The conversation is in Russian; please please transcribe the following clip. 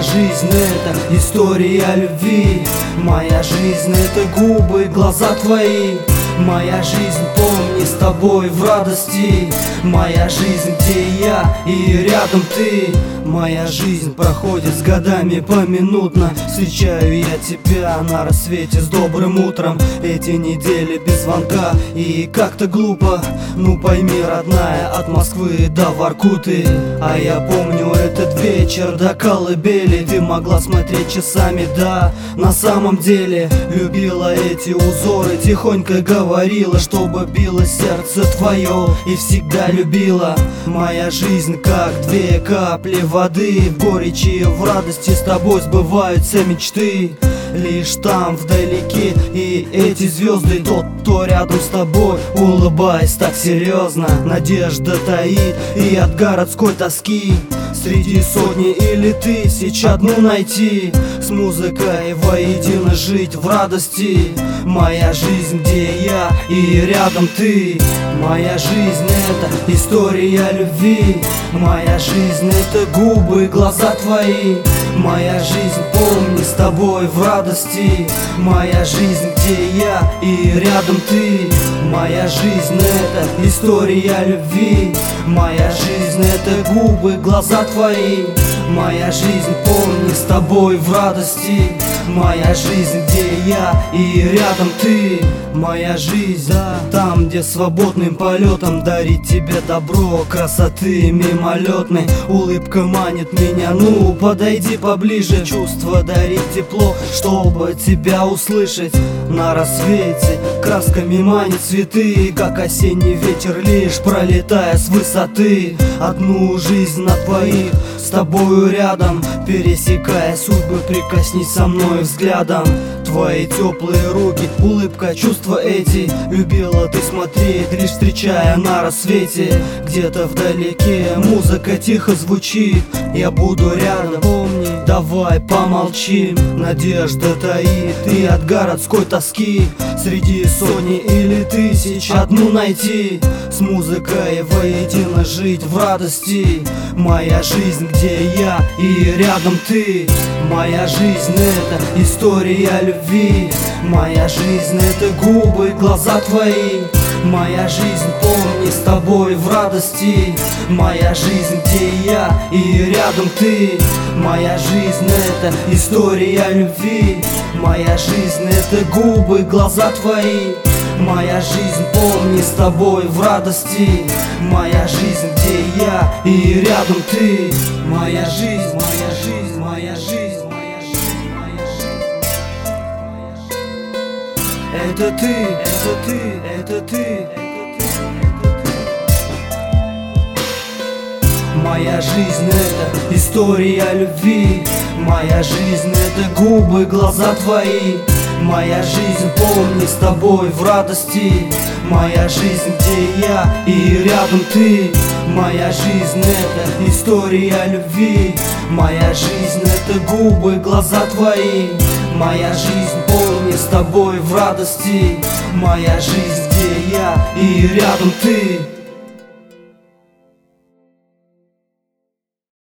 жизнь — это история любви. Моя жизнь — это губы, глаза твои. Моя жизнь, помни, с тобой в радости. Моя жизнь, где я и рядом ты. Моя жизнь проходит с годами поминутно. Встречаю я тебя на рассвете с добрым утром. Эти недели без звонка и как-то глупо. Ну пойми, родная, от Москвы до Воркуты. А я помню этот вечер до колыбели. Ты могла смотреть часами, да, на самом деле любила эти узоры, тихонько говорила, чтобы било сердце твое, и всегда любила. Моя жизнь как две капли воды, в горечи и в радости с тобой сбываются мечты. Лишь там вдалеке и эти звезды, тот, кто рядом с тобой, улыбаясь так серьезно. Надежда таит и от городской тоски среди сотни или тысяч одну найти. С музыкой воедино жить в радости. Моя жизнь, где я и рядом ты. Моя жизнь — это история любви. Моя жизнь — это губы, глаза твои. Моя жизнь, помни, с тобой в радости. Моя жизнь, где я и рядом ты. Моя жизнь — это история любви. Моя жизнь — это губы, глаза твои. Моя жизнь, помни, с тобой в радости. Моя жизнь, где я и рядом ты. Моя жизнь, да, там, где свободным полетом дарить тебе добро, красоты мимолетной. Улыбка манит меня, ну подойди поближе. Чувство дарить тепло, чтобы тебя услышать. На рассвете красками манит цветы, как осенний ветер, лишь пролетая с высоты. Одну жизнь на двоих, с тобою рядом, пересекая судьбы, прикоснись со мной взглядом. Твои теплые руки, улыбка, чувства эти любила ты смотреть, лишь встречая на рассвете. Где-то вдалеке музыка тихо звучит. Я буду рядом, помни, давай помолчим. Надежда таит и от городской тоски среди сотни или тысяч одну найти. С музыкой воедино жить в радости. Моя жизнь, где я и рядом ты. Моя жизнь — это история любви. Моя жизнь — это губы, глаза твои. Моя жизнь, помни, с тобой в радости. Моя жизнь, где я и рядом ты. Моя жизнь — это история любви. Моя жизнь — это губы, глаза твои. Моя жизнь, помни, с тобой в радости. Моя жизнь, где я и рядом ты. Моя жизнь, моя жизнь, моя жизнь, моя жизнь, моя жизнь. Это ты, это ты, это ты. Моя жизнь — это история любви. Моя жизнь — это губы, глаза твои. Моя жизнь, помни, с тобой в радости. Моя жизнь, где я и рядом ты. Моя жизнь — это история любви. Моя жизнь — это губы, глаза твои. Моя жизнь, помни, с тобой в радости. Моя жизнь, где я и рядом ты.